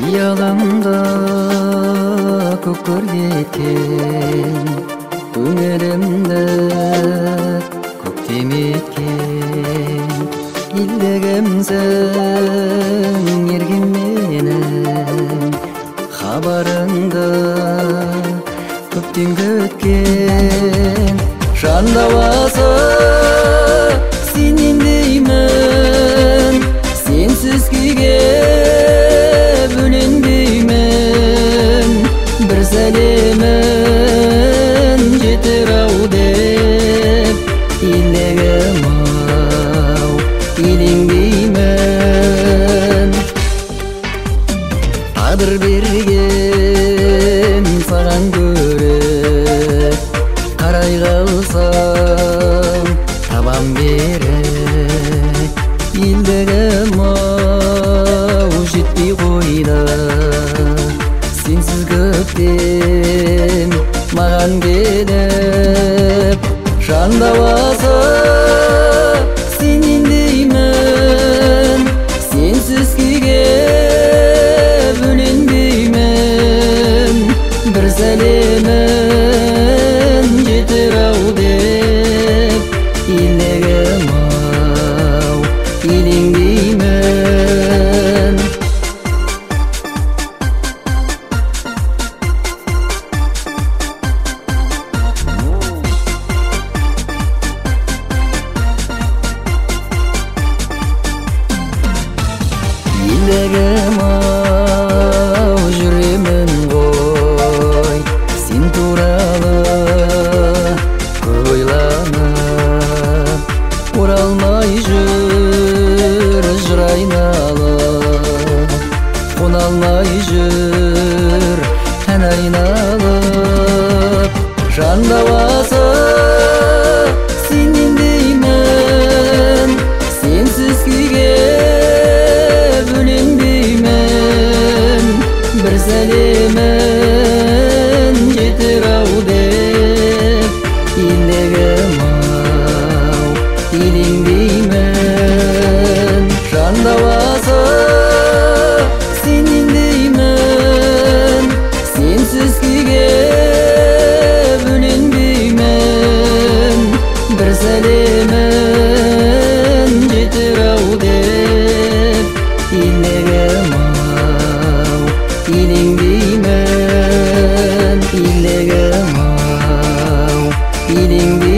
Қиялымда көккөр кеткен, көңілімді көктем еткен. Илдегімсің ерген менің, хабарыңды көптен күткен. Жандауасы сенен деймін, сенсіз күйге бөленбеймін. Бір сәлемін жетер-ау деп илегім-ау, елеңдеймін. Тағдыр берген саған көріп, қарай қалсам табам беріп. Илдегім-ау, жетпей қойды сенсіз көктем маған келіп. Жандауасы сенен деймін, сенсіз күйге бөленбеймін. Бір сәлемін жетер-ау деп илегім-ау, елеңдеймін. Илегім-ау, жүремін ғой сен туралы ойланып. Оралмай жүр жыр айналып, қона алмай жүр ән айналып. Жандауасы сенен деймін, сенсіз күйге бөленбеймін. Бір сәлемін жетер-ау деп илегім-ау, елеңдеймін. Жандауасы сенен деймін, сенсіз күйге бөленбеймін. Бір сәлемін жетер-ау деп илегім-ау, елеңдеймін. Илегім-ау, елеңдеймін.